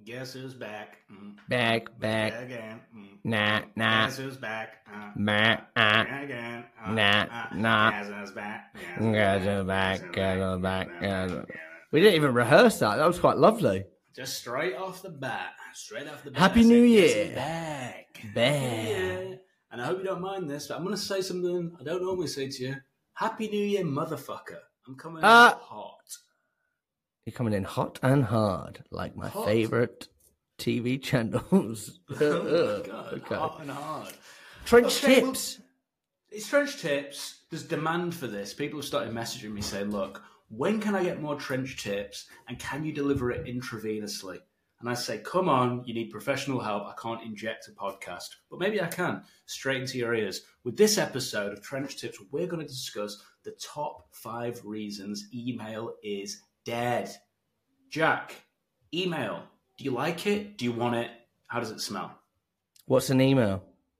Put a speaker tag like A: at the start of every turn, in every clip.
A: Guess who's back?
B: Back.
A: Again.
B: Nah.
A: Guess who's back? Again.
B: Nah.
A: Guess who's back?
B: Guess who's back. We didn't even rehearse that. That was quite lovely.
A: Just straight off the bat.
B: Happy New Year.
A: Back.
B: Back.
A: And I hope you don't mind this, but I'm going to say something I don't normally say to you. Happy New Year, motherfucker. I'm coming in hot.
B: You're coming in hot and hard, like my favourite TV channels.
A: Oh my God,
B: Okay.
A: hot and hard.
B: Trench
A: Okay,
B: tips.
A: Well, it's trench tips. There's demand for this. People have started messaging me saying, look, when can I get more trench tips and can you deliver it intravenously? And I say, come on, you need professional help. I can't inject a podcast, but maybe I can, straight into your ears. With this episode of Trench Tips, we're going to discuss the top 5 reasons email is dead. Jack, email. Do you like it? Do you want it? How does it smell?
B: What's an email?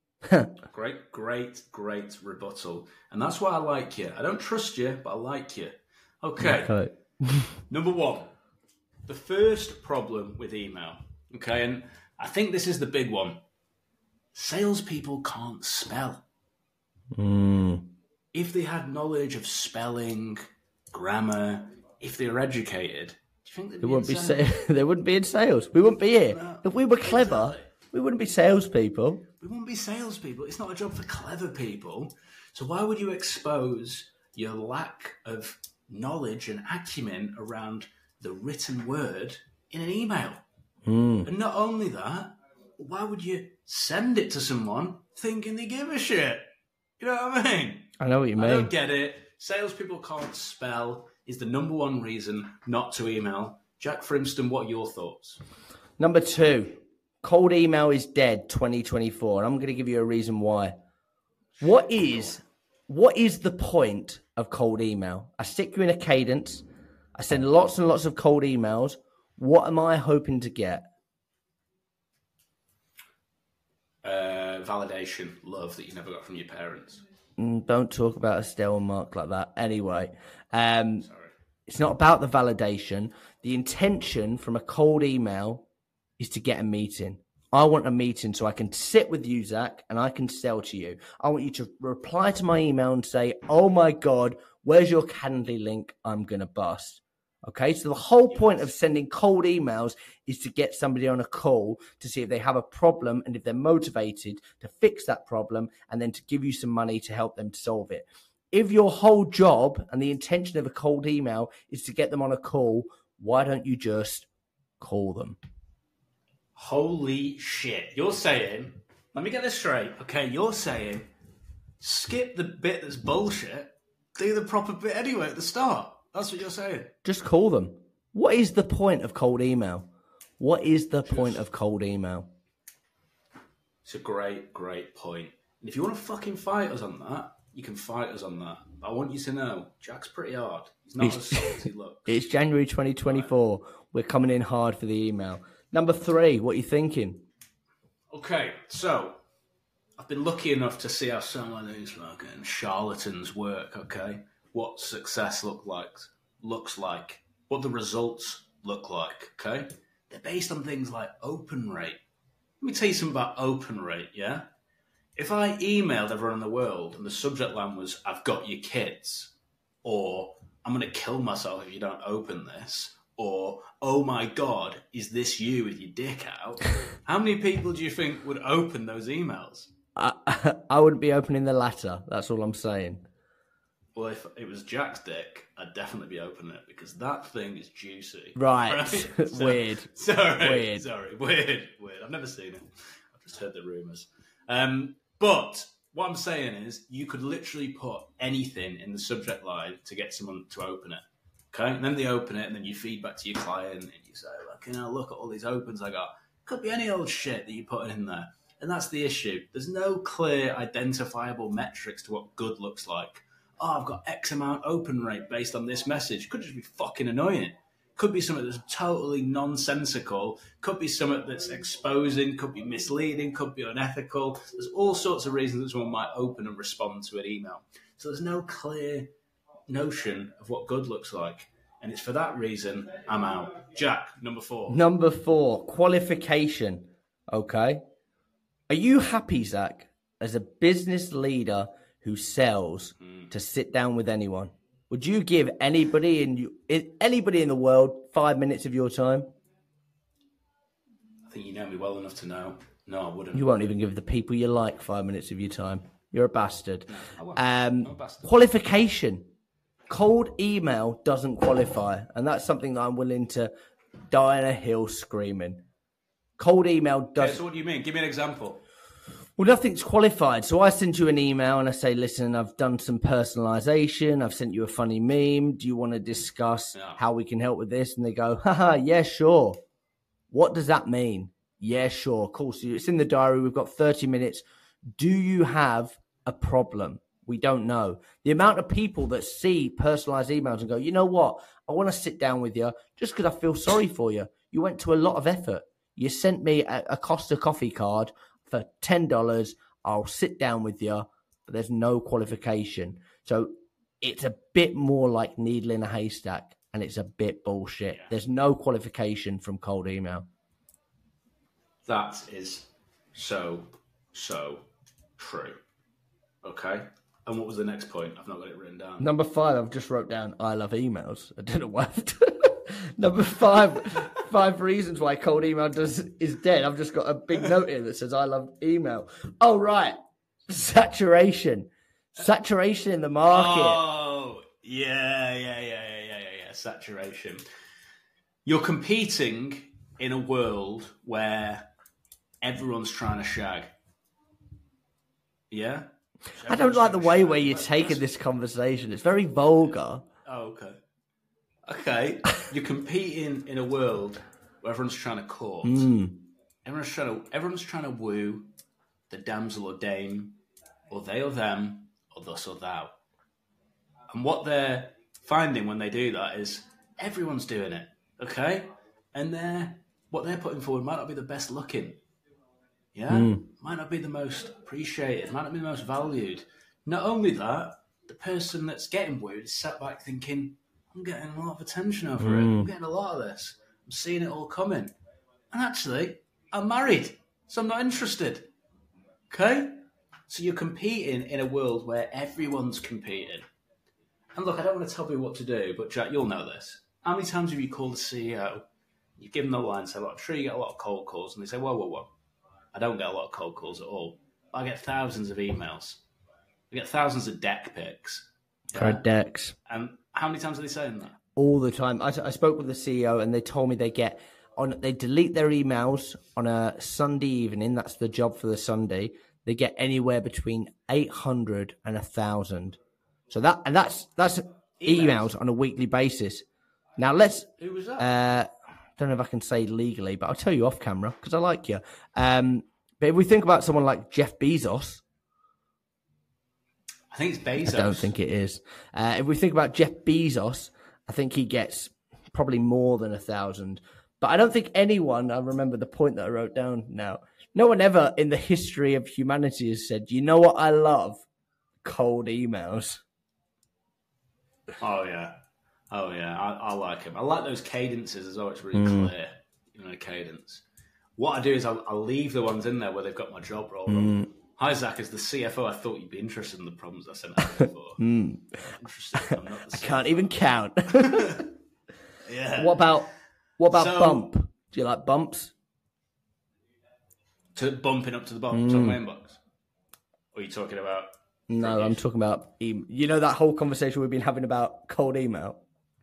A: Great rebuttal. And that's why I like you. I don't trust you, but I like you. Okay. Number 1. The first problem with email. Okay, and I think this is the big one. Salespeople can't spell. If they had knowledge of spelling, grammar, if they were educated, do you think
B: They wouldn't be in sales. We wouldn't be here.
A: No,
B: if we were clever,
A: exactly.
B: we wouldn't be salespeople.
A: We wouldn't be salespeople. It's not a job for clever people. So why would you expose your lack of knowledge and acumen around the written word in an email? And not only that, why would you send it to someone thinking they give a shit? You know what I mean?
B: I know what you mean.
A: I don't get it. Salespeople can't spell is the number 1 reason not to email. Jack Frimston, what are your thoughts?
B: Number 2, cold email is dead 2024. And I'm going to give you a reason why. What is the point of cold email? I stick you in a cadence. I send lots and lots of cold emails. What am I hoping to get?
A: Validation, love that you never got from your parents.
B: Don't talk about Estelle and Mark like that. Anyway,
A: Sorry.
B: it's not about the validation. The intention from a cold email is to get a meeting. I want a meeting so I can sit with you, Zach, and I can sell to you. I want you to reply to my email and say, oh my God, where's your Calendly link? I'm going to bust. Okay, so the whole point of sending cold emails is to get somebody on a call to see if they have a problem and if they're motivated to fix that problem and then to give you some money to help them to solve it. If your whole job and the intention of a cold email is to get them on a call, why don't you just call them?
A: Holy shit. You're saying, let me get this straight, okay? You're saying, skip the bit that's bullshit, do the proper bit anyway at the start. That's what you're saying.
B: Just call them. What is the point of cold email? What is the point of cold email?
A: It's a great point. And if you want to fucking fight us on that, you can fight us on that. But I want you to know, Jack's pretty hard. He's not as soft as he looks.
B: It's January 2024. We're coming in hard for the email. Number 3, what are you thinking?
A: Okay, so I've been lucky enough to see how some of these fucking charlatans work, okay? What success looks like, what the results look like, okay? They're based on things like open rate. Let me tell you something about open rate, yeah? If I emailed everyone in the world and the subject line was, I've got your kids, or I'm going to kill myself if you don't open this, or, oh my God, is this you with your dick out? How many people do you think would open those emails?
B: I wouldn't be opening the latter. That's all I'm saying.
A: Well, if it was Jack's dick, I'd definitely be opening it because that thing is juicy.
B: Right. Weird.
A: Sorry. Weird. I've never seen it. I've just heard the rumours. But what I'm saying is you could literally put anything in the subject line to get someone to open it. Okay? And then they open it and then you feed back to your client and you say, look at all these opens I got. Could be any old shit that you put in there. And that's the issue. There's no clear identifiable metrics to what good looks like. Oh, I've got X amount open rate based on this message. Could just be fucking annoying. Could be something that's totally nonsensical. Could be something that's exposing. Could be misleading. Could be unethical. There's all sorts of reasons that someone might open and respond to an email. So there's no clear notion of what good looks like. And it's for that reason I'm out. Jack, number 4.
B: Number 4, qualification. Okay. Are you happy, Zach, as a business leader who sells to sit down with anyone? Would you give anybody in the world 5 minutes of your time?
A: I think you know me well enough to know. No, I wouldn't.
B: You won't even give the people you like 5 minutes of your time. You're a bastard.
A: No, I won't. I'm a bastard.
B: Qualification. Cold email doesn't qualify, and that's something that I'm willing to die on a hill screaming. Cold email doesn't.
A: Okay, so what do you mean? Give me an example.
B: Well, nothing's qualified. So I send you an email and I say, listen, I've done some personalization. I've sent you a funny meme. Do you want to discuss how we can help with this? And they go, haha, yeah, sure. What does that mean? Yeah, sure. Cool. So it's in the diary. We've got 30 minutes. Do you have a problem? We don't know. The amount of people that see personalized emails and go, you know what? I want to sit down with you just because I feel sorry for you. You went to a lot of effort. You sent me a Costa coffee card for $10. I'll sit down with you, but there's no qualification. So it's a bit more like needle in a haystack, and it's a bit bullshit.
A: Yeah.
B: There's no qualification from cold email.
A: That is so true. Okay. And what was the next point? I've not got it written down.
B: Number 5, I've just wrote down, I love emails. I don't know why. Number 5 reasons why cold email is dead. I've just got a big note here that says, I love email. Oh, right. Saturation. Saturation in the market.
A: Oh, yeah. Saturation. You're competing in a world where everyone's trying to shag. Yeah?
B: I don't like the way where you're taking this conversation. It's very vulgar.
A: Oh, okay. Okay. You're competing in a world where everyone's trying to court. Everyone's trying to woo the damsel or dame, or they or them, or thus or thou. And what they're finding when they do that is everyone's doing it. Okay? And what they're putting forward might not be the best looking. Yeah? Might not be the most appreciated, might not be the most valued. Not only that, the person that's getting wooed is sat back thinking, I'm getting a lot of attention over it. I'm getting a lot of this. I'm seeing it all coming. And actually, I'm married, so I'm not interested. Okay? So you're competing in a world where everyone's competing. And look, I don't want to tell you what to do, but Jack, you'll know this. How many times have you called the CEO, you give them the line, say, look, I'm sure you get a lot of cold calls, and they say, whoa. I don't get a lot of cold calls at all. I get thousands of emails. I get thousands of deck pics.
B: Correct decks.
A: And how many times are they saying that?
B: All the time. I spoke with the CEO and they told me they delete their emails on a Sunday evening. That's the job for the Sunday. They get anywhere between 800 and 1,000. So that's emails on a weekly basis. Now
A: Who was that?
B: Don't know if I can say legally, but I'll tell you off camera because I like you. But if we think about someone like Jeff Bezos,
A: I think it's Bezos.
B: I don't think it is. If we think about Jeff Bezos, I think he gets probably more than 1,000. But I don't think anyone, I remember the point that I wrote down now, no one ever in the history of humanity has said, you know what I love? Cold emails.
A: Oh, yeah. I like him. I like those cadences as well. It's really clear, cadence. What I do is I'll leave the ones in there where they've got my job role on. Hi, Zach, as the CFO, I thought you'd be interested in the problems I sent out before. Interested. I'm not the
B: I can't even count.
A: Yeah.
B: What about bump? Do you like bumps?
A: To bumping up to the bottom of my inbox? Or are you talking about...
B: No, I'm talking about... You know that whole conversation we've been having about cold email?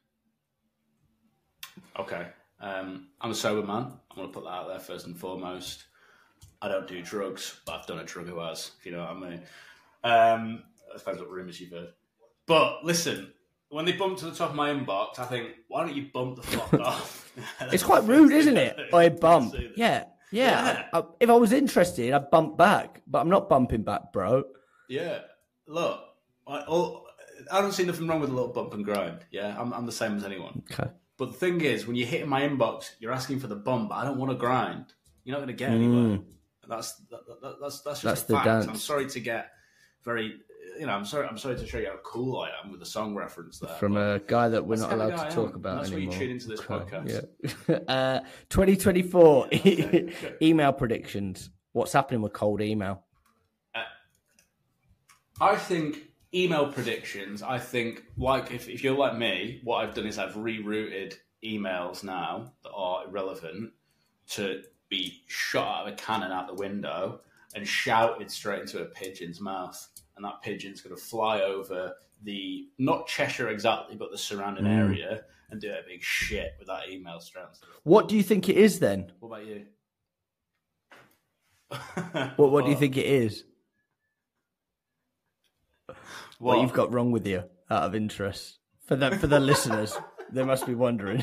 A: Okay. I'm a sober man. I'm going to put that out there first and foremost. I don't do drugs, but I've done a drug who has, if you know what I mean. That depends what rumours you've heard. But listen, when they bump to the top of my inbox, I think, why don't you bump the fuck off?
B: It's quite rude, isn't it? I bump. Yeah. If I was interested, I'd bump back. But I'm not bumping back, bro.
A: Yeah. Look, I don't see nothing wrong with a little bump and grind. Yeah, I'm the same as anyone.
B: Okay.
A: But the thing is, when you hit in my inbox, you're asking for the bump. I don't want to grind. You're not going to get anywhere. That's just a
B: the
A: fact.
B: dance.
A: I'm sorry to get very I'm sorry to show you how cool I am with the song reference there.
B: From a guy that we're
A: That's
B: not
A: the kind of
B: allowed
A: guy
B: to
A: I
B: talk
A: am.
B: about
A: That's
B: anymore.
A: why you tune into this podcast.
B: Yeah. 2024 email predictions. What's happening with cold email?
A: I think email predictions, like if you're like me, what I've done is I've rerouted emails now that are irrelevant to be shot out of a cannon out the window and shouted straight into a pigeon's mouth. And that pigeon's going to fly over not Cheshire exactly, but the surrounding area and do a big shit with that email straight onto it.
B: What do you think it is then?
A: What about you?
B: What do you think it is? What you've got wrong with you, out of interest? For the listeners, they must be wondering.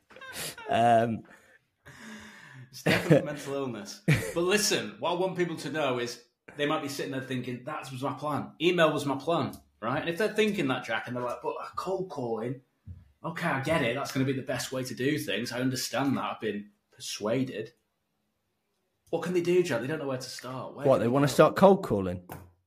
A: It's definitely mental illness. But listen, what I want people to know is they might be sitting there thinking, that was my plan. Email was my plan, right? And if they're thinking that, Jack, and they're like, but cold calling, okay, I get it. That's going to be the best way to do things. I understand that. I've been persuaded. What can they do, Jack? They don't know where to start.
B: They want to start cold calling?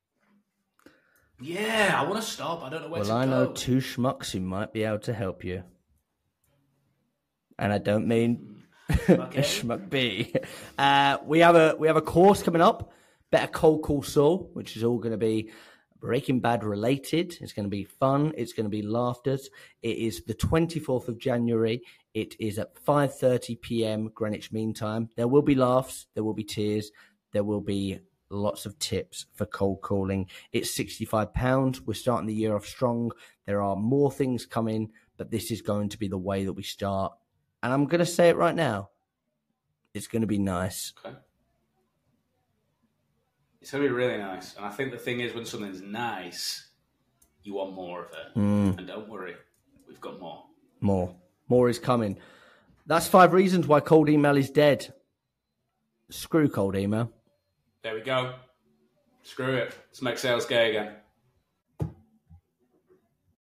A: Yeah, I want to stop. I don't know where to go.
B: Well, I know two schmucks who might be able to help you. And I don't mean schmuck B. We have a course coming up, Better Cold Call Saul, which is all going to be Breaking Bad related. It's going to be fun. It's going to be laughters. It is the 24th of January. It is at 5:30 p.m. Greenwich Mean Time. There will be laughs. There will be tears. There will be lots of tips for cold calling. It's £65. We're starting the year off strong. There are more things coming, but this is going to be the way that we start. And I'm going to say it right now. It's going to be nice.
A: Okay. It's going to be really nice. And I think the thing is, when something's nice, you want more of it. And don't worry, we've got more. More is coming. That's 5 reasons why cold email is dead. Screw cold email. There we go. Screw it. Let's make sales gay again.